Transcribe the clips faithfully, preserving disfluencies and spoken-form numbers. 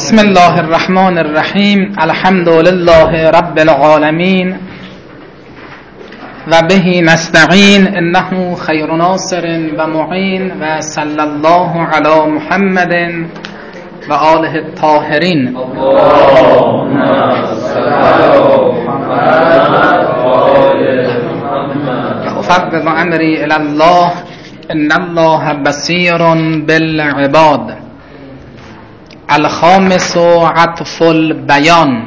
بسم الله الرحمن الرحیم. الحمد لله رب العالمین و به نستعین، انه خیر ناصر و معین، و صلی الله علی محمد و آله الطاهرین. اللهم صل علی محمد و آل محمد. افوض امری الی الله ان الله بصیر بالعباد. الخامس عطف البیان.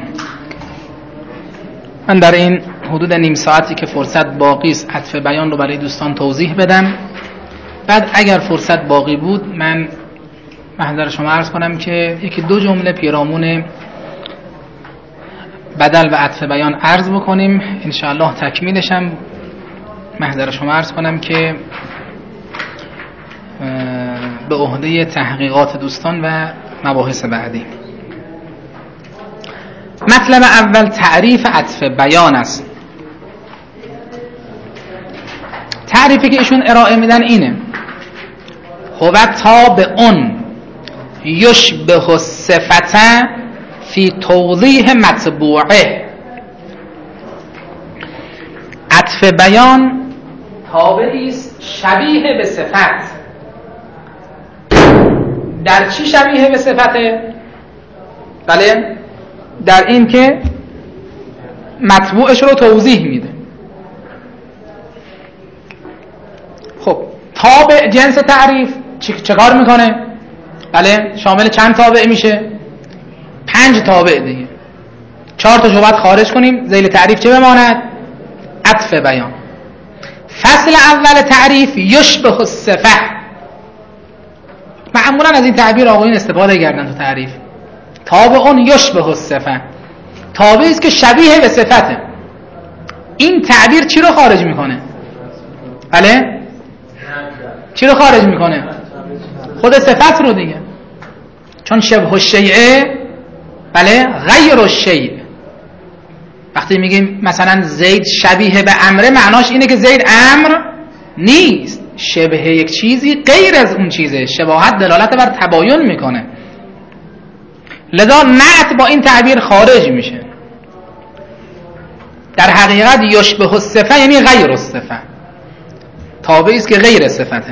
من در این حدود نیم ساعتی که فرصت باقی است عطف بیان رو برای دوستان توضیح بدم. بعد اگر فرصت باقی بود من محضر شما عرض کنم که یکی دو جمله پیرامون بدل و عطف بیان عرض بکنیم، انشاءالله تکمیلش هم محضر شما عرض کنم که به عهده تحقیقات دوستان و مباحث بعدی. مطلب اول تعریف عطف بیان است. تعریفی که ایشون ارائه میدن اینه: هو تابع یشبه الصفة فی توضیح مطبوعه. عطف بیان تابعی است شبیه به صفت. در چی شبیه به صفته؟ بله، در این که مطبوعش رو توضیح میده. خب تابع جنس تعریف چه کار میکنه؟ بله، شامل چند تابع میشه؟ پنج تابع دیگه. چهار تا شبهت خارج کنیم، ذیل تعریف چه بماند؟ عطف بیان. فصل اول تعریف یشبه الصفة. معمولا از این تعبیر آقایون استفاده کردن تو تعریف. تابع یشبه الصفة، تابعی است که شبیه به صفته. این تعبیر چی رو خارج میکنه؟ بله، چی رو خارج میکنه؟ خود صفت رو دیگه. چون شبه الشیء، بله، غیر الشیء. وقتی میگیم مثلا زید شبیه به امره، معناش اینه که زید امر نیست، شبه یک چیزی غیر از اون چیزه. شباهت دلالت بر تباین میکنه، لذا نعت با این تعبیر خارج میشه. در حقیقت یشبه الصفة یعنی غیر الصفة، تابعی است که غیر صفته.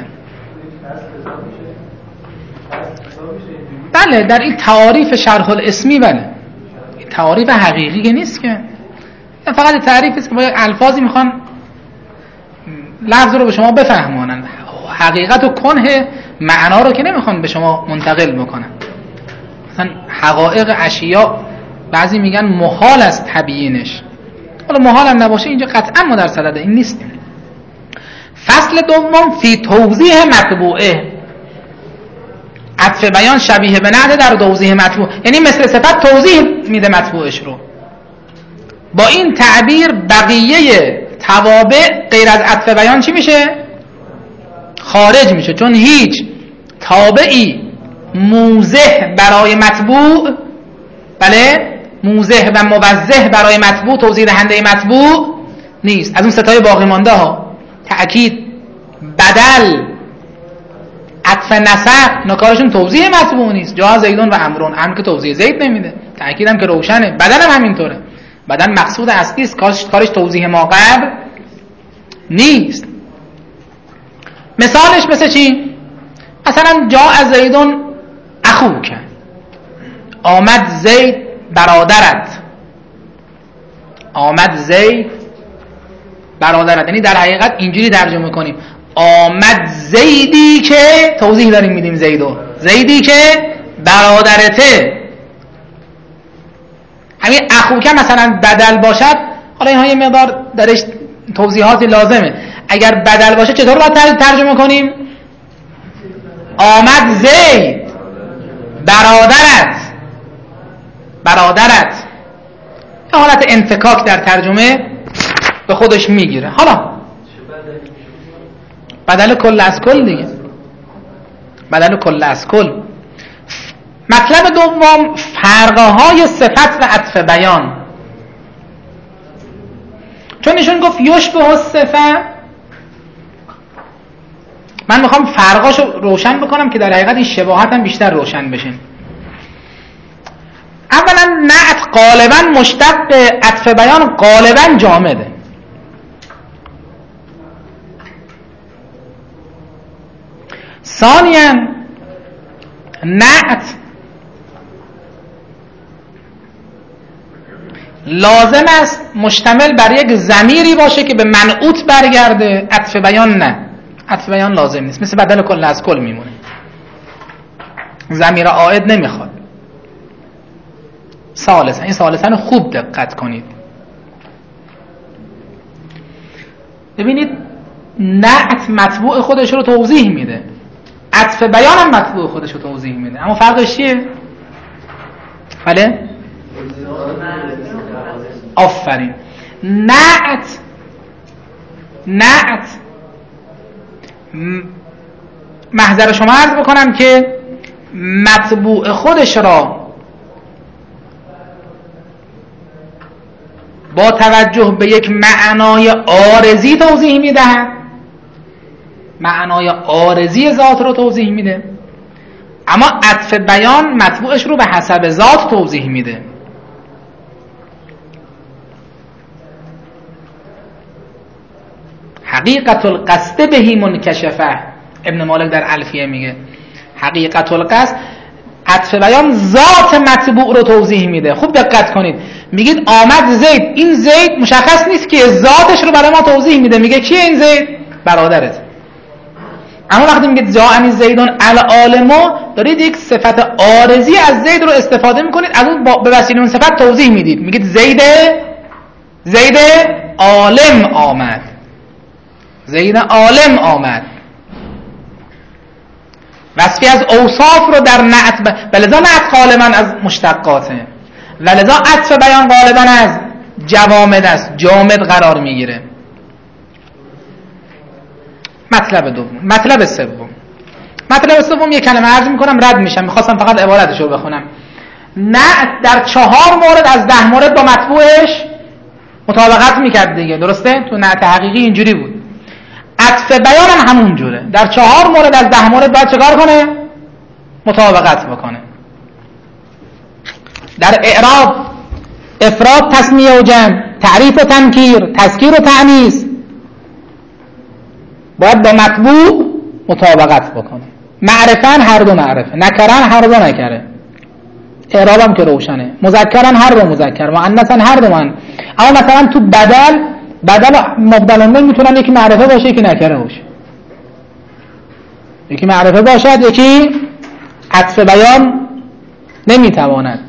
بله، در این تعاریف شرح الاسمی، بله، این تعاریف حقیقی که نیست که، فقط تعریف است که با الفاظی میخوان لفظ رو به شما بفهمونن، حقیقت و کنه معنا رو که نمیخوان به شما منتقل بکنن. مثلا حقایق اشیاء بعضی میگن محال است تبیینش. حالا محال هم نباشه، اینجا قطعا ما در صدد این نیستیم. فصل دوم فی توضیح مطبوعه. عطف بیان شبیه به نعت در توضیح مطبوع، یعنی مثل صفت توضیح میده مطبوعش رو. با این تعبیر بقیه توابع غیر از عطف بیان چی میشه؟ خارج میشه. چون هیچ تابعی موضح برای مطبوع، بله، موضح و موضح برای مطبوع، توضیح دهنده مطبوع نیست. از اون ستای باقی مانده ها تأکید، بدل، عطف نسق، نکارشون توضیح مطبوع نیست. جا زیدون و امرون، امر که توضیح زید نمیده، تأکید هم که روشنه، بدل هم همینطوره. بدل مقصود اصلی است، کارش توضیح ما قبل نیست. مثالش مثل چی؟ مثلا جاء زیدون اخوک، آمد زید برادرت. آمد زید برادرت، یعنی در حقیقت اینجوری ترجمه کنیم: آمد زیدی که توضیح داریم میدیم زیدو، زیدی که برادرته. همین اخوک مثلا بدل باشد، حالا اینها یه مقدار درش توضیحاتی لازمه. اگر بدل باشه چطور باید ترجمه کنیم؟ آمد زید برادرت، برادرت. یه حالت انفکاک در ترجمه به خودش میگیره. حالا بدل کل از کل دیگه، بدل کل از کل. مطلب دوم فرقهای صفت و عطف بیان. چون ایشون گفت یشبه الصفة، من میخوام فرقاشو روشن بکنم که در حقیقت این شباهت هم بیشتر روشن بشه. نعت غالبا مشتق عطف بیان غالبا جامده. ثانیاً نعت لازم است مشتمل بر یک ضمیری باشه که به منعوت برگرده. عطف بیان نه، عطف بیان لازم نیست، مثل بدل کل از کل میمونه، ضمیر عائد نمیخواد. ثالثا، این ثالثا خوب دقت کنید، ببینید نعت مطبوع خودش رو توضیح میده، عطف بیان هم مطبوع خودش رو توضیح میده، اما فرقش چیه؟ بله؟ آفرین. نعت نعت محضر شما عرض بکنم که مطبوع خودش را با توجه به یک معنای عارضی توضیح میدهد، معنای عارضی ذات رو توضیح میده، اما عطف بیان مطبوعش رو به حسب ذات توضیح میده. حقیقت القصد بهی منکشفه، ابن مالک در الفیه میگه حقیقت القصد، عطف بیان ذات مطبوع رو توضیح میده. خوب دقت کنید، میگید آمد زید، این زید مشخص نیست که ذاتش رو برای ما توضیح میده، میگه کیه این زید؟ برادرت. اما وقتی میگید جاءنی زیدون العالم، دارید یک صفت عارضی از زید رو استفاده میکنید، از اون به وسیله اون صفت توضیح میدید، میگید زید زید عالم آمد، زید عالم آمد. وصفی از اوصاف رو در نعت ب... بلذا نعت غالبا از مشتقاته، ولذا عطف بیان غالبا از جوامد است، جامد قرار میگیره. مطلب دوم. مطلب سوم، مطلب سوم یک کلمه عرض میکنم رد میشم، میخواستم فقط عبارتش رو بخونم. نعت در چهار مورد از ده مورد با مطبوعش مطابقت میکرد دیگه، درسته؟ تو نعت حقیقی اینجوری بود. عطف بیان هم همون جوره، در چهار مورد از ده مورد باید چکار کنه؟ مطابقت بکنه. در اعراب افراد، تسمیه و جمع، تعریف و تنکیر، تذکیر و تأنیث باید با مطبوع مطابقت بکنه. معرفن هر دو معرفه، نکرن هر دو نکره، اعراب هم که روشنه، مذکرن هر دو مذکر، مؤنثن هر دو مؤنث. اما مثلا تو بدل بدل مبدل به میتونن یکی معرفه باشه یکی نکره باشه، یکی معرفه باشد یکی عطف بیان نمیتواند.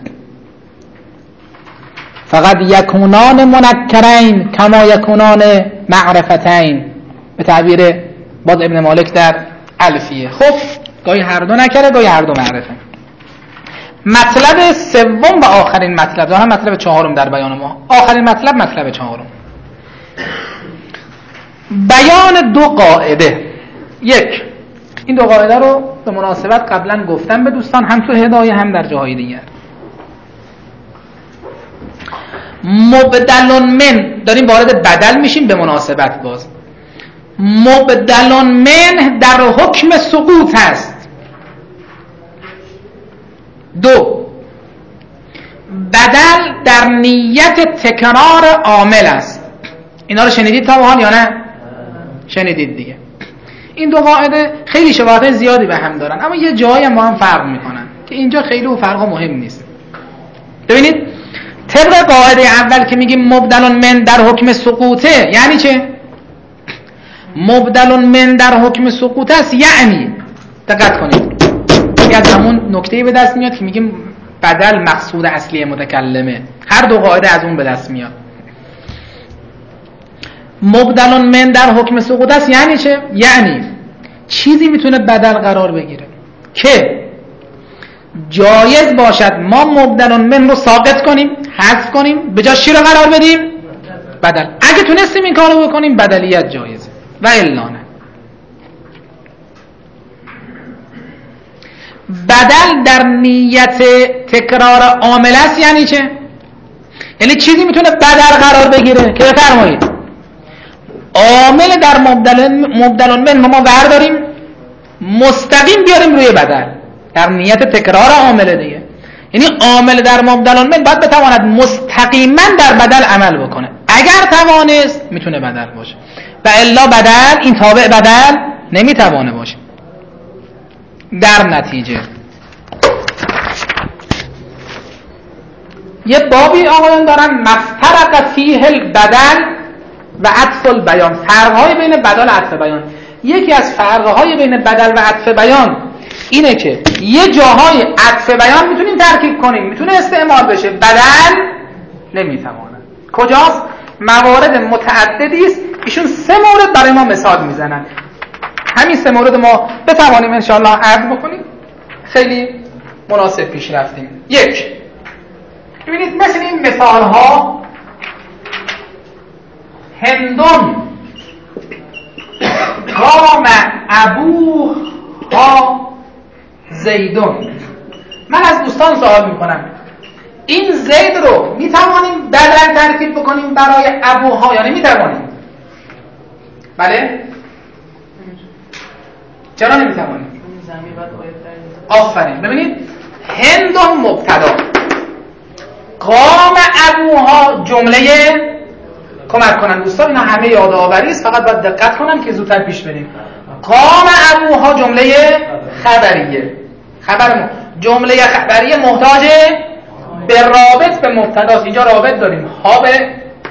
فقط یکونان منکرین کما یکونان معرفتین، به تعبیر باز ابن مالک در الفیه. خب گاهی هر دو نکره گاهی هر دو معرفه. مطلب سوم و آخرین مطلب، دارم مطلب چهارم در بیان ما، آخرین مطلب مطلب چهارم، بیان دو قاعده. یک، این دو قاعده رو به مناسبت قبلا گفتم به دوستان، هم تو هدایه هم در جاهای دیگر. مبدل من، داریم وارد بدل میشیم به مناسبت باز. مبدل من در حکم سقوط هست. دو، بدل در نیت تکرار عامل است. اینا رو شنیدید تا به حال یا نه؟ شنیدید دیگه. این دو قاعده خیلی شباهت زیادی به هم دارن، اما یه جایی هم با هم فرق میکنن که اینجا خیلی اون فرقا مهم نیست. ببینید طبق قاعده اول که میگیم مبدل من در حکم سقوطه، یعنی چه؟ مبدل من در حکم سقوط است، یعنی دقت کنید این از همون نکته‌ای به دست میاد که میگیم بدل مقصود اصلی متکلمه، هر دو قاعده از اون به دست میاد. مبدل من در حکم سقوط است یعنی چه؟ یعنی چیزی میتونه بدل قرار بگیره که جایز باشد ما مبدل من رو ساقط کنیم، حذف کنیم، به جاش چی رو قرار بدیم؟ بدل. اگه تونستیم این کارو بکنیم بدلیت جایزه و الا نه. بدل در نیت تکرار عامل است یعنی چه؟ یعنی چیزی میتونه بدل قرار بگیره که بفرمایید عامل در مبدل مبدل من ما برداریم مستقیم بیاریم روی بدل، در نیت تکرار عامل دیگه. یعنی عامل در مبدل من باید بتواند مستقیما در بدل عمل بکنه. اگر توانست میتونه بدل باشه و الا بدل این تابع بدل نمیتوانه باشه. در نتیجه یه بابی آقایان دارن مفترق فیه البدل و عطف البیان، فرقهای بین بدل و عطف بیان. یکی از فرقهای بین بدل و عطف بیان اینه که یه جاهای عطف بیان میتونیم ترکیب کنیم، میتونه استعمال بشه، بدل نمیتوانه. کجاست؟ موارد متعددی است. ایشون سه مورد برای ما مثال میزنن، همین سه مورد ما بتوانیم انشاءالله عرض بکنیم. خیلی مناسب پیش رفتیم. یک، ببینید مثل این مثال ها، هندون قام ابوها زیدون. من از دوستان سوال میکنم این زید رو میتوانیم بدل ترکیب بکنیم برای ابوها یا نمیتوانیم؟ بله؟ چرا نمیتوانیم؟ آفرین. ببینید هندون مبتدا، قام ابوها جمله کمک کنن. دوستان اینا همه یادآوری است، فقط باید دقت کنن که زودتر پیش بریم. قام ابوها جمله خبریه، خبر ما جمله خبریه محتاج به رابط به مبتداست. اینجا رابط داریم، ها به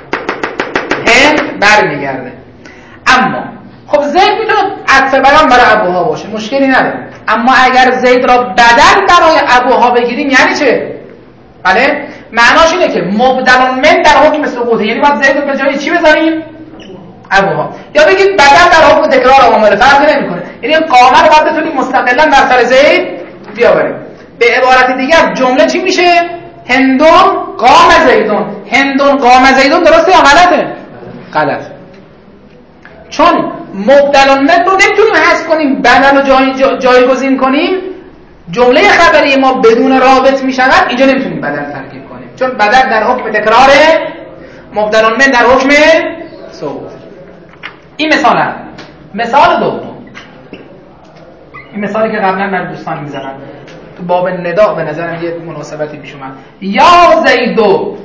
هند برمیگرده. اما خب زید میتونه عطف بیان برای ابوها باشه، مشکلی نداره. اما اگر زید را بدل برای ابوها بگیریم یعنی چه؟ بله؟ معناش اینه که مبدل من در حکم سقوطه، یعنی باید زید رو به جای چی بذاریم؟ ابوها. یا بگید بدل در حکم تکرار عامل، فرقی نمیکنه. یعنی قامه رو باید بتونیم مستقلا در سر زید بیاوریم. به عبارت دیگر جمله چی میشه؟ هندون قام زیدون. هندون قام زیدون درسته یا غلطه؟ غلط. چون مبدل من رو نمیتونیم حذف کنیم، بدل رو جای جا جایگزین کنیم، جمله خبری ما بدون رابط میشود، اینجا نمیتونیم بدل ترکیب کنیم، چون بدل در حکم تکرار، مبدل من در حکم سقوط. این مثال هم. مثال دوم، این مثالی که قبلا من دوستان میزنم تو باب ندا، به نظرم یه مناسبتی پیش اومد. یا زیدو،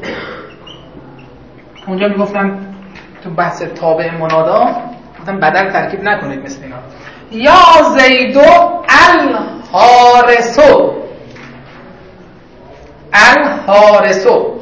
اونجا میگفتم تو بحث تابع منادا گفتم بدل ترکیب نکنید مثل اینا. یا زیدو الحارسو، الحارسو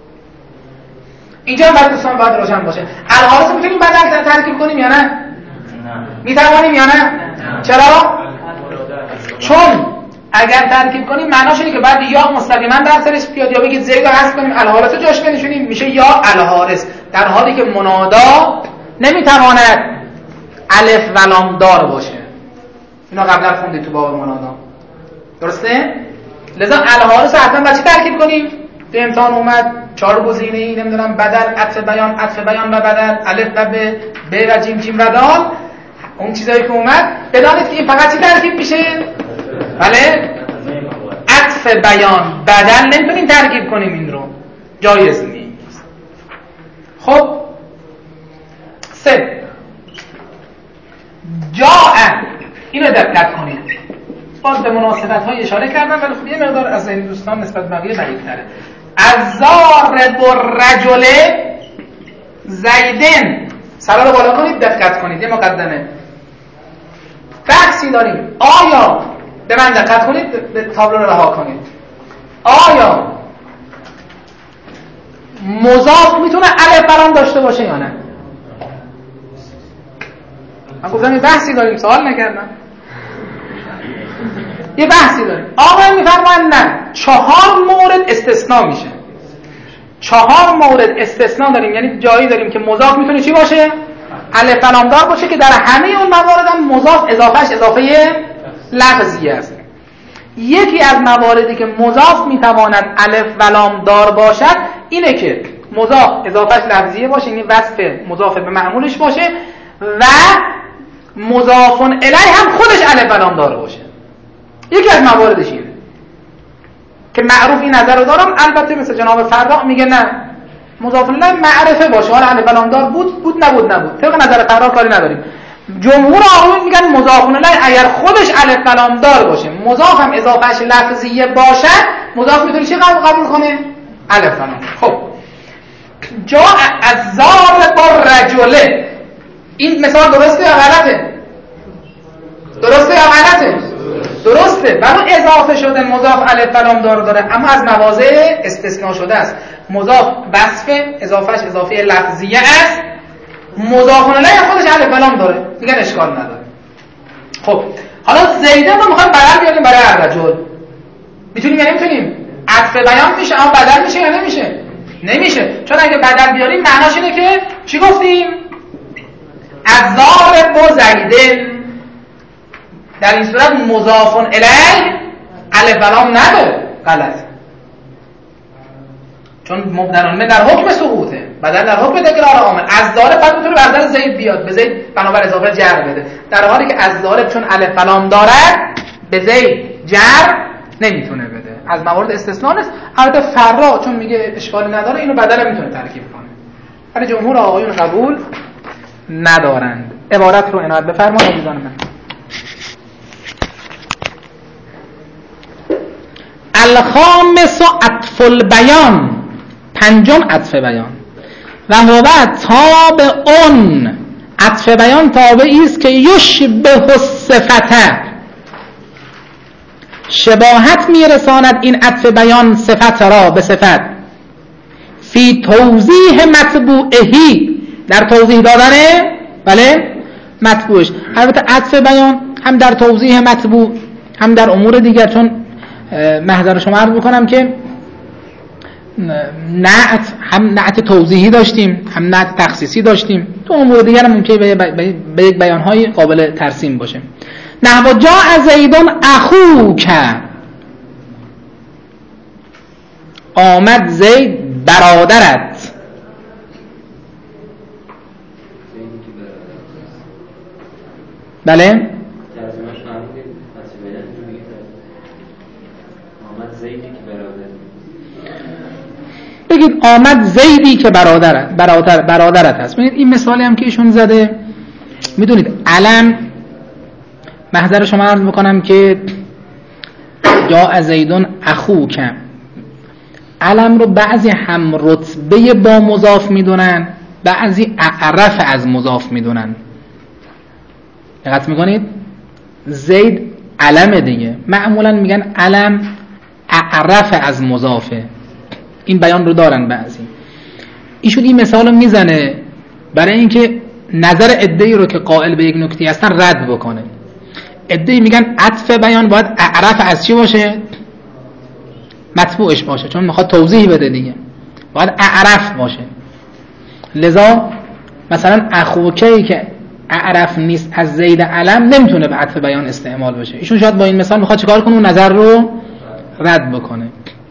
اینجا هم دوستان باید روشن باشه. الحارسو میتونیم بدل ترکیب کنیم یا نه؟ نه. میتوانیم یا نه؟ نه. چرا؟ چون اگر ترکیب کنیم معناش اینه که بعد یا مستقیما در سرش بیاد، یا بگید زید رو حذف کنیم الحارس رو جاش بنشونیم، میشه یا الحارس، در حالی که منادا نمیتواند الف و لام دار باشه. اینا قبلا خوندید تو باب منادا، درسته؟ لذا الحارس رو حتما با چی ترکیب کنیم؟ تو امتحان اومد چهار گزینه ای، نمیدونم بدل، عطف بیان، عطف بیان و بدل، الف و ب، ب و جیم، جیم و دال، اون چیزایی که اومد. بدانید که این فقط چی ترکیب میشه؟ بله؟ عطف بیان بدل نمیتونیم ترکیب کنیم، این رو جایز نیست. خب سه، جاء، اینو دقت کنید، باز به مناسبت های اشاره کردم ولی خب یه مقدار از این دوستان نسبت بقیه بعیدتره. الضارب الرجل زیدن، سرا رو بالا کنید، دقت کنید، یه مقدمه بحثی داریم. آیا، به من دقت کنید، به تابلو رو رها کنید، آیا مضاف میتونه الف برام داشته باشه یا نه؟ من گفتم یه بحثی داریم، سوال نکردم، یه بحثی داریم. آقا میفرمایند نه، چهار مورد استثناء میشه. چهار مورد استثناء داریم، یعنی جایی داریم که مضاف میتونه چی باشه؟ الف و لام دار باشه، که در همه اون موارد هم مضاف اضافهش اضافه لفظی است. یکی از مواردی که مضاف میتواند الف و لام دار باشد اینه که مضاف اضافهش لفظیه باشه، یعنی وصف مضاف به معمولش باشه، و مضاف الیه هم خودش الف و لام دار باشه. یکی از مواردش اینه که معروف این نظر رو دارم، البته مثل جناب فراق میگه نه، مضاف الیه معرفه باشه، حالا الف و لام دار بود بود نبود نبود، طبق نظر فراق کاری نداریم. جمهور آقایون میگن مضاف الیه اگر خودش الف و لام دار باشه، مضاف هم اضافهش لفظیه باشه، مضاف میتونه چه قبول کنه؟ الف و لام. خب جا الضارب الرجل، این مثال درسته یا غلطه؟ درسته یا غلطه؟ درسته. برای اضافه شده مضاف الف و لام دار داره، اما از مواضع استثناء شده است. مضاف وصف اضافهش اضافه لفظیه است، مضاف الیه خودش الف و لام داره، دیگه اشکال نداره. خب حالا زیدن رو میخوایم بدل بیاریم برای الرجل، میتونیم یا نمیتونیم؟ عطف بیان میشه اما بدل میشه یا نمیشه؟ نمیشه. چون اگه بدل بیاریم معناش اینه که چی گفتیم؟ الضارب زیدن، در این صورت مضاف الیه الف و لام نداره. غلط، چون مبدل من در حکم سقوطه، بدل در حکم تکرار عامل. از ضارب بعد میتونه بدل زید بیاد، به زید بنابر اضافه جر بده، در حالی که از ضارب چون الف و لام داره به زید جر نمیتونه بده. از موارد استثناء است. البته فرا چون میگه اشکالی نداره، اینو بدل میتونه ترکیب کنه، ولی جمهور آقایون قبول ندارند. عبارت رو عنایت بفرمایید عزیزان من. الخامس عطف البیان، پنجم عطف بیان. و هو تابعون، عطف بیان تابعی است که یشبه الصفته، شباهت میرساند این عطف بیان صفت را به صفت. فی توضیح مطبوعهی، در توضیح دادن بله مطبوعش. البته عطف بیان هم در توضیح مطبوع هم در امور دیگر، چون محضر شما عرض بکنم که نعت هم نعت توضیحی داشتیم هم نعت تخصیصی داشتیم، تو امور دیگر هم ممکنه به, به, به یک بیانهای قابل ترسیم باشه. نحو جاء زیدون اخوک، آمد زید برادرت. بله بگید آمد زیدی که برادرت برادر برادرت هست. ببینید این مثالی هم که ایشون زده، میدونید علم، محضر شما عرض بکنم که جاء زیدون اخوک، علم رو بعضی هم رتبه با مضاف میدونن، بعضی اعرف از مضاف میدونن. دقت میکنید؟ زید علم دیگه، معمولا میگن علم اعرف از مضافه. این بیان رو دارن بعضی. ایشون این مثال رو میزنه برای اینکه نظر عده‌ای رو که قائل به یک نکته هستن رد بکنه. عده‌ای میگن عطف بیان باید اعرف از چی باشه؟ مطبوعش باشه، چون میخواد توضیح بده دیگه، باید اعرف باشه. لذا مثلا اخوکی که اعرف نیست از زید علم نمیتونه به عطف بیان استعمال بشه. ایشون شاید با این مثال میخواد چیکار کنه؟ اون نظر رو رد بکنه.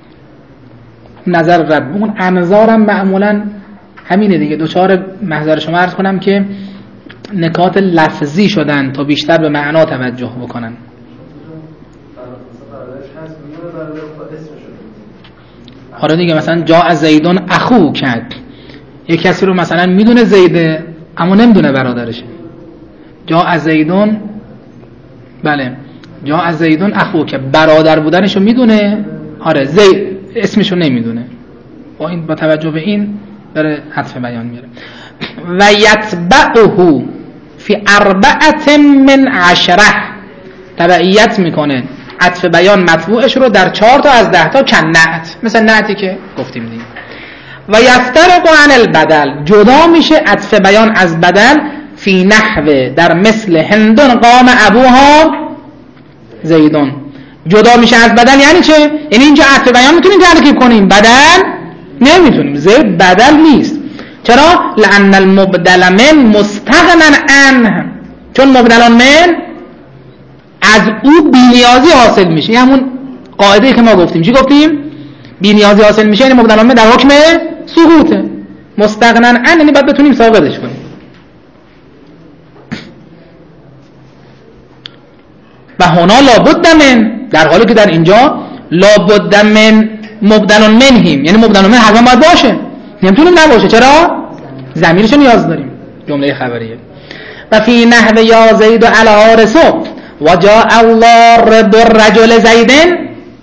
نظر رد اون انظارم معمولا همینه دیگه، دوچار محضر شما عرض کنم که نکات لفظی شدن تا بیشتر به معنا توجه بکنن. آره دیگه، مثلا جاء زیدون اخو کرد، یک کسی رو مثلا میدونه زیده اما نمیدونه برادرشه. جاء زیدون، بله جاء زیدون اخو که برادر بودنشو میدونه، آره زید اسمشو نمیدونه. با این با توجه به این داره عطف بیان میاره. و یتبعه فی اربعت من عشره، تبعیت میکنه عطف بیان مطبوعش رو در چهار تا از ده تا کن نعت، مثل نعتی که گفتیم دیگه. و یفترق عن البدل، جدا میشه عطف بیان از بدل. فی نحو، در مثل هندون قام ابوها زیدون، جدا میشه از بدل. یعنی چه؟ یعنی اینجا عطف بیان میتونیم ترکیب کنیم، بدل نمیتونیم. زید بدل نیست. چرا؟ لأن المبدل من مستغنن عنه، چون مبدل من از او بی‌نیازی حاصل میشه. یعنی همون قاعده که ما گفتیم، چی گفتیم؟ بی‌نیازی حاصل میشه، یعنی مبدل من در حکم سقوطه. مستغنن عنه یعنی باید بتونیم ساقطش کنیم. و هنا لابد من، در حالی که در اینجا لابد من مبدل منهیم، یعنی مبدل من حتما باید باشه، نمیتونیم نباشه. چرا؟ ضمیرش نیاز داریم، جمله خبریه. و فی نحو یا زید الحارس و جاء الله رب الرجل زیدن،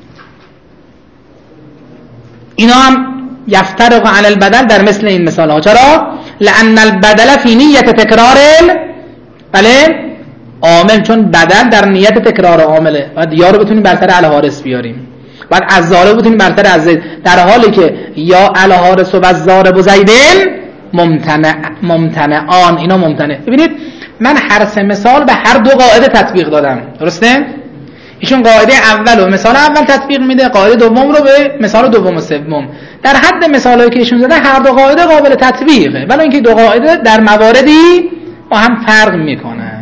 اینا هم یفترق عن البدل در مثل این مثال ها. چرا؟ لأن البدل فی نیت تکرار بله عامل، چون بدل در نیت تکرار عامله. بعد یا رو بتونیم برتر الحارس بیاریم، بعد از ضارب بتونیم برتر از زید، در حالی که یا الحارس و ضارب و زیدن ممتنع ممتنعان، اینا ممتنع. ببینید من هر سه مثال به هر دو قاعده تطبیق دادم، درسته؟ ایشون قاعده اول و مثال اول تطبیق میده، قاعده دوم رو به مثال دوم و سوم. در حد مثالایی که ایشون زده هر دو قاعده قابل تطبیقه، ولی اینکه دو قاعده در مواردی با هم فرق میکنن.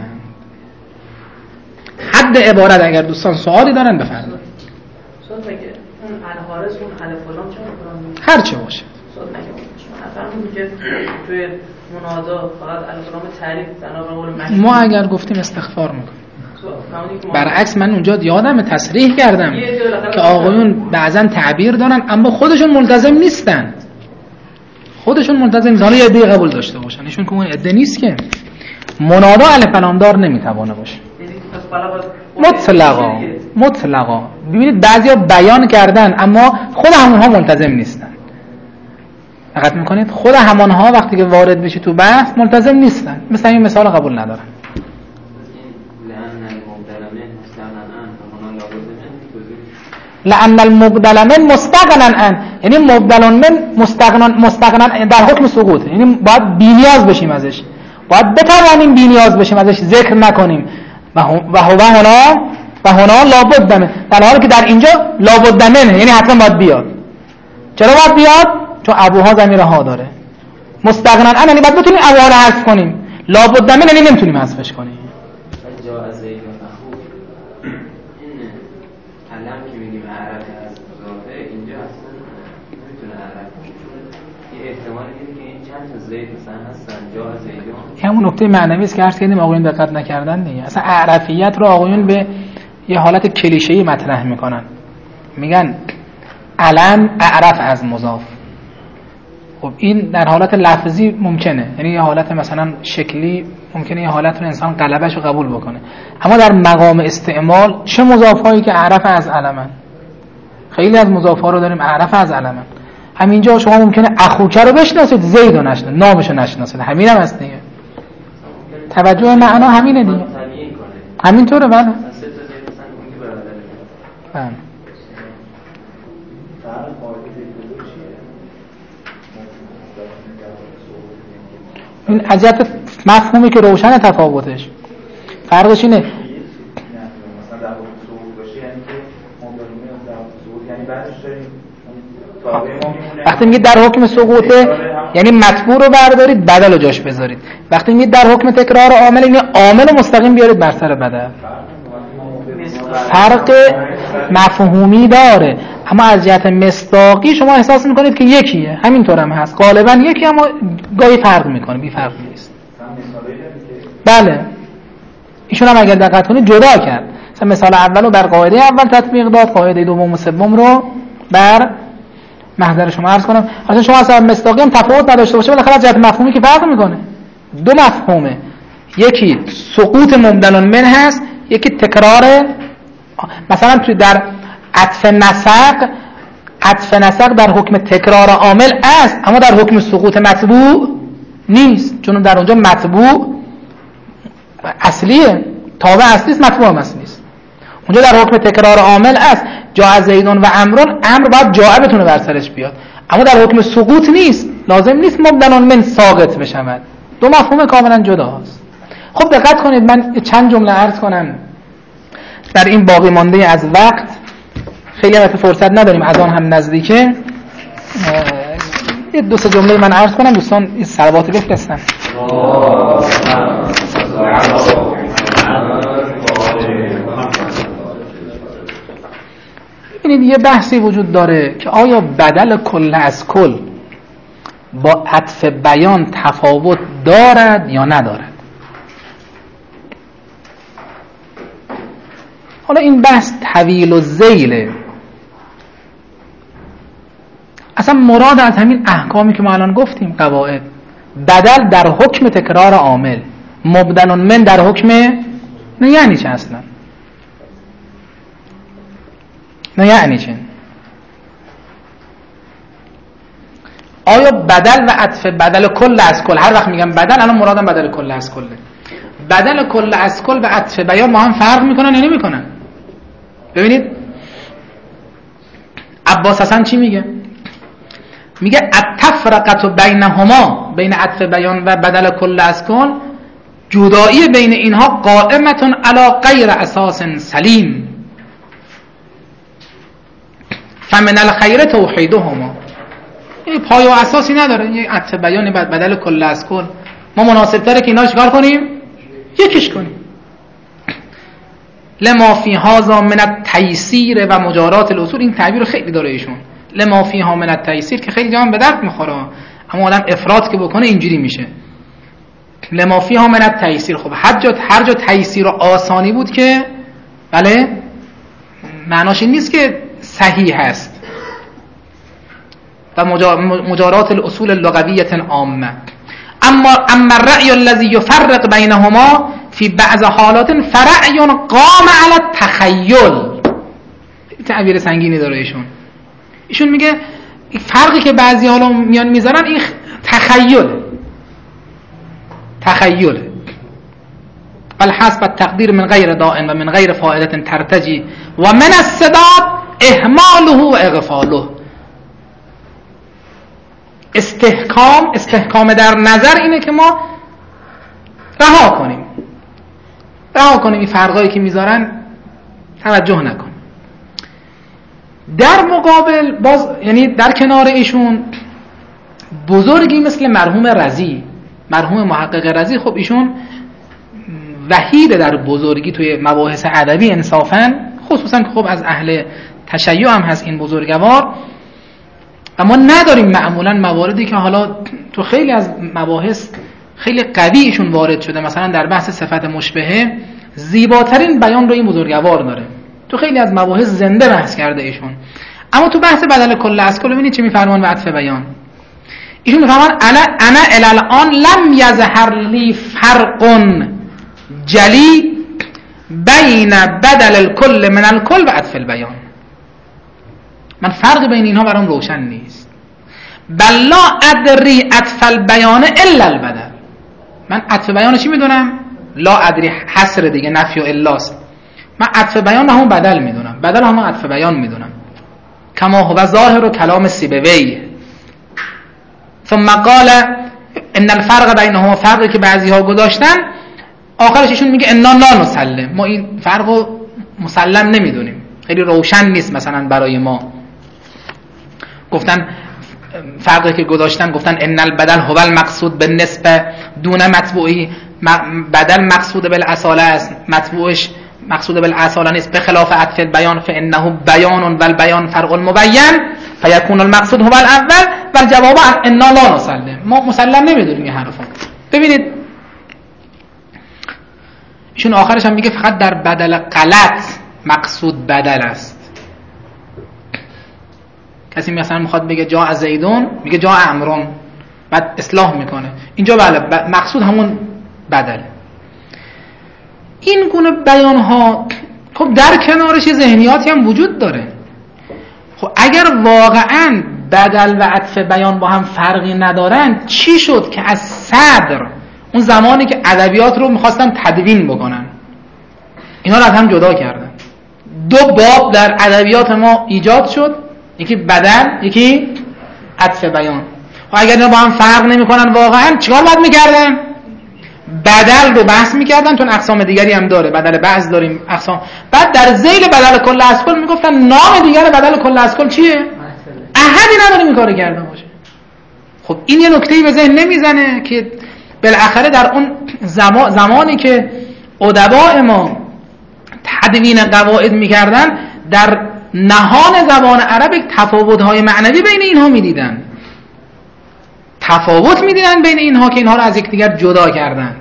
حد عبارت اگر دوستان سوالی دارن بفرمایید. صد میگه اون الحارس اون الف و لام چه میکنن؟ هر چه باشه. صد میگه مثلا میگه توی منادا فقط الف و لام تعریف بنا به قول مشهور. ما اگر گفتیم استغفار میکنیم. برعکس من اونجا یادم تصریح کردم که آقایون بعضن تعبیر دارن اما خودشون ملتزم نیستن. خودشون ملتزم نیستن. حالا یه عده قبول داشته باشن، ایشون که اون عده نیست که منادا الف لام دار نمیتوانه باشه. مطلقا مطلقا ببینید بعضیا بیان کردن اما خود همونها ملتزم نیستن. دقت میکنید خود همونها وقتی که وارد بشی تو بحث ملتزم نیستن، مثلا این مثال قبول ندارن. لأن المبدل من مستغنا عن، یعنی مبدل من مستغنا مستغنا در حکم سقوط، یعنی باید بی‌نیاز بشیم ازش، باید بتوانیم بی‌نیاز بشیم ازش، ذکر نکنیم. و هو هنا و هنا لابد من، در حالی که در اینجا لابد من یعنی حتما باید بیاد. چرا باید بیاد؟ چون ابوها ضمیر ها داره. مستغنا عن یعنی باید بتونیم ابوها رو حذف کنیم، لابد من یعنی نمیتونیم حذفش کنیم. همون نکته معنوی است که عرض کردیم آقایون دقت نکردن دیگه. اصلا اعرفیت رو آقایون به یه حالت کلیشه‌ای مطرح میکنن، میگن علم اعرف از مضاف. خب این در حالت لفظی ممکنه، یعنی یه حالت مثلا شکلی ممکنه یه حالت رو انسان قلبش رو قبول بکنه، اما در مقام استعمال چه مضافایی که اعرف از علمن، خیلی از مضاف‌ها رو داریم اعرف از علمن. همینجا شما ممکنه اخوکه رو بشناسید زید رو نشناسید، نامش رو نشناسید، همین هم هست دیگه. توجه معنا همینه دیگه، همینطوره. بله بله. این اجازه مفهومی که روشن تفاوتش، فرقش اینه وقتی میگید در حکم سقوطه یعنی مطبوع رو بردارید بدل رو جاش بذارید، وقتی میگید در حکم تکرار عامل یعنی عامل مستقیم بیارید بر سر بدل. فرق مفهومی داره، اما از جهت مصداقی شما احساس میکنید که یکیه، همینطور هم هست غالبا یکی، اما گاهی فرق میکنه، بی فرق نیست. بله ایشون هم اگر دقت کنید جدا کرد، مثلا مثال اولو بر قاعده اول تطبیق داد، قاعده دوم و سوم رو بر محضر شما عرض کنم. اصلا شما اصلا مصداقی هم تفاوت نداشته باشه، بالاخره از جهت مفهومی که فرق میکنه. دو مفهومه، یکی سقوط مبدل من هست، یکی تکرار. مثلا توی در عطف نسق، عطف نسق در حکم تکرار عامل است اما در حکم سقوط مطبوع نیست، چون در اونجا مطبوع اصلیه، تابع اصلی است، مطبوع هم اصلی است. اونجا در حکم تکرار عامل است، جاء زیدون و امرون، امر باید جاء بتونه بر سرش بیاد، اما در حکم سقوط نیست، لازم نیست مبدل من ساقط بشود. دو مفهوم کاملا جداست. خب دقت کنید من چند جمله عرض کنم در این باقی مانده از وقت، خیلی البته فرصت نداریم، از آن هم نزدیکه. یه دو سه جمله من عرض کنم، دوستان این صلوات بفرستن. ببینید یه بحثی وجود داره که آیا بدل کل از کل با عطف بیان تفاوت دارد یا ندارد. حالا این بحث طویل و ذیله. اصلا مراد از همین احکامی که ما الان گفتیم قواعد، بدل در حکم تکرار عامل، مبدل من در حکم نه یعنی چه اصلا؟ نه یعنی چه؟ آیا بدل و عطف بدل کل از کل، هر وقت میگم بدل الان مرادم بدل کل از کله، بدل کل از کل و عطف بیان ما هم فرق میکنن یا نمیکنن؟ ببینید عباس حسن چی میگه؟ میگه التفرقه بینهما، بین عطف بیان و بدل کل از کل، جدایی بین اینها قائمتون علی غیر اساس سلیم فمن الخیر توحیدهما. این پایه و اساسی نداره، یه عطف بیان بعد بدل کل از کل، ما مناسب تره که اینا چیکار کنیم؟ یکیش کنیم. لما فی هذا من التیسیر و مجارات الاصول، این تعبیر خیلی داره ایشون، لما فیها من التیسیر، که خیلی جا به درد میخوره، اما آدم افراط که بکنه اینجوری میشه. لما فیها من التیسیر، خب هر جا هر جا تیسیر و آسانی بود که بله معناش این نیست که صحیح هست. و مجارات الاصول اللغویه عامه. اما اما الرأی الذي يفرق بينهما في بعض حالات فرأی قام على التخیل. تعبیر سنگینی داره ایشون. ایشون میگه فرقی که بعضی حالا میان میذارن این تخیل تخیل بل حسب التقدیر من غیر دائم و من غیر فائده ترتجی و من السداد اهماله و اغفاله. استحکام استحکام در نظر اینه که ما رها کنیم رها کنیم این فرقایی که میذارن توجه نکن. در مقابل باز، یعنی در کنار ایشون بزرگی مثل مرحوم رضی، مرحوم محقق رضی، خب ایشون وحید در بزرگی توی مباحث ادبی انصافاً، خصوصاً که خب از اهل تشیع هم هست این بزرگوار. اما نداریم معمولاً مواردی که حالا تو خیلی از مباحث خیلی قوی ایشون وارد شده، مثلا در بحث صفت مشبهه زیباترین بیان رو این بزرگوار داره، تو خیلی از مباحث زنده بحث کرده ایشون. اما تو بحث بدل کل از کل ببینید چه میفرمان و عطف بیان. ایشون میفرمان انا انا الان لم یظهر لی فرق جلی بین بدل الکل من الکل و عطف البیان. من فرق بین اینها برام روشن نیست. بل لا ادری عطف البیان الا البدل. من عطف بیان چی میدونم؟ لا ادری حصر دیگه، نفی و الاست. من عطف بیان همون بدل میدونم، بدل همون عطف بیان میدونم. کما هو ظاهر و کلام سیبوی. ثم قال ان الفرق بینهما، فرقی که بعضی ها گذاشتن آخرش ایشون میگه انا لا نسلم، ما این فرقو مسلم نمیدونیم، خیلی روشن نیست مثلا برای ما. گفتن فرقی که گذاشتن گفتن ان البدل هو المقصود بالنسبه دون مطبوعی، بدل مقصود بالاصاله است، مطبوعش مقصود بالاصاله نیست، به خلاف عطف البیان فانه بیان و البیان فرق المبین فیکون المقصود هو الاول و الجواب انا لا نسلم، ما مسلم نمیدونیم این حرفا. ببینید ایشون آخرش هم میگه فقط در بدل غلط مقصود بدل است. کسی مثلا میخواد بگه جا زیدون، میگه جا عمرون، بعد اصلاح میکنه اینجا بله مقصود همون بدل. این گونه بیان ها خب در کنارش ذهنیاتی هم وجود داره. خب اگر واقعا بدل و عطف بیان با هم فرقی ندارن، چی شد که از صدر اون زمانی که ادبیات رو میخواستن تدوین بکنن اینا رو از هم جدا کردن؟ دو باب در ادبیات ما ایجاد شد، یکی بدل یکی عطف بیان. و اگر اینا با هم فرق نمیکنن واقعا چیکار باید میکردن؟ بدل رو بحث میکردن، چون اقسام دیگری هم داره، بدل بعض داریم اقسام. بعد در ذیل بدل کل از کل میگفتن نام دیگر بدل کل از کل چیه؟ احدی نداریم این کارو کرده باشه. خب این یه نکته‌ای به ذهن نمیزنه که بالاخره در اون زمان زمانی که ادباء ما تدوین قواعد میکردن در نهان زبان عرب تفاوت‌های معنوی بین اینها میدیدن، تفاوت میدیدن بین اینها که اینها رو از یکدیگر جدا کردن.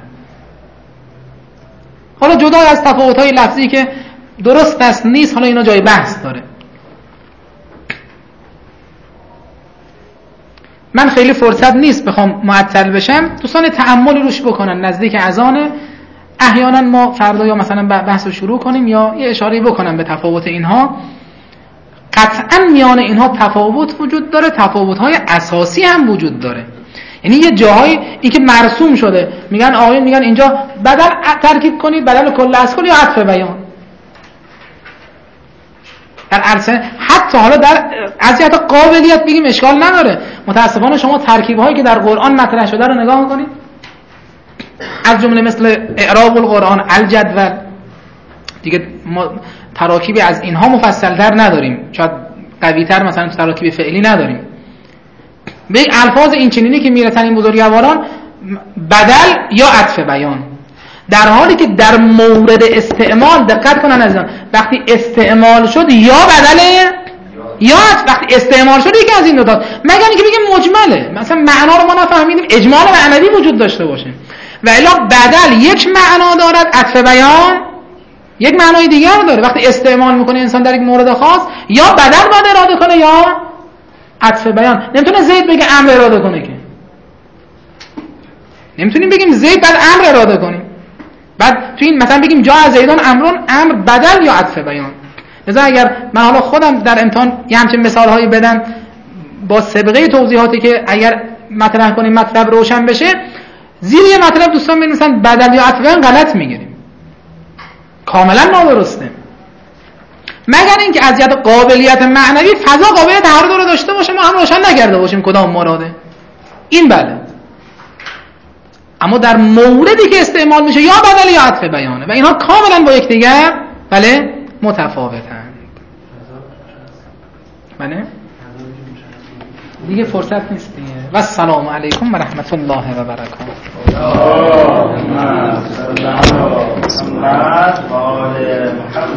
حالا جدا از تفاوت‌های لفظی که درست است نیست، حالا اینا جای بحث داره. من خیلی فرصت نیست بخوام معطل بشم، دوستان تأمل روش بکنن. نزدیک اذان احیانا ما فردا یا مثلا بحث رو شروع کنیم یا یه اشاره بکنم به تفاوت اینها. قطعا میان اینها تفاوت وجود داره، تفاوت‌های اساسی هم وجود داره. یعنی یه جاهای این که مرسوم شده، میگن آقایون میگن اینجا بدل ترکیب کنید، بدل کل از کل یا عطف بیان. در عرصه حتی حالا در از جهت قابلیت بگیم اشکال نداره. متاسفانه شما ترکیب‌هایی که در قرآن مطرح شده رو نگاه کنید، از جمله مثل اعراب القرآن، الجدول، دیگه ما تراکیبی از اینها مفصل‌تر نداریم، شاید قوی‌تر مثلا تراکیب فعلی نداریم. به الفاظ این چنینی که میرسن این بزرگواران بدل یا عطف بیان، در حالی که در مورد استعمال دقت کنن عزیزان، وقتی استعمال شد یا بدله یا عطف، وقتی استعمال شد یکی از این دو تا، مگر اینکه بگیم مجمله، مثلا معنا رو ما نفهمیدیم اجمال معنوی وجود داشته باشه، و الا بدل یک معنا دارد، عطف بیان یک معنای دیگر داره. وقتی استعمال میکنه انسان در یک مورد خاص، یا بدل باید اراده کنه یا عطف بیان. نمیتونه زید بگه امر اراده کنه، که نمیتونیم بگیم زید بعد امر اراده کنیم، بعد تو این مثلا بگیم جا از زیدان امرون، امر بدل یا عطف بیان. لذا اگر من حالا خودم در امتحان یه همچین مثال هایی بدم با سابقه توضیحاتی که اگر مطرح کنیم مطلب روشن بشه، زیر یه مطلب دوستان بنویسن بدل یا عطف بیان، غلط میگیریم، کاملا نادرسته. مگر اینکه از جهت قابلیت معنوی فضا قابلیت تعارض رو داشته باشه، ما هم روشن نکرده باشیم کدام مراده، این بله. اما در موردی که استعمال میشه یا بدل یا عطف بیانه، و اینها کاملا با یکدیگر بله متفاوتند. بله دیگه فرصت نیست دیگه. و السلام علیکم و رحمت الله و برکاته. اللهم صل علی محمد و آل محمد.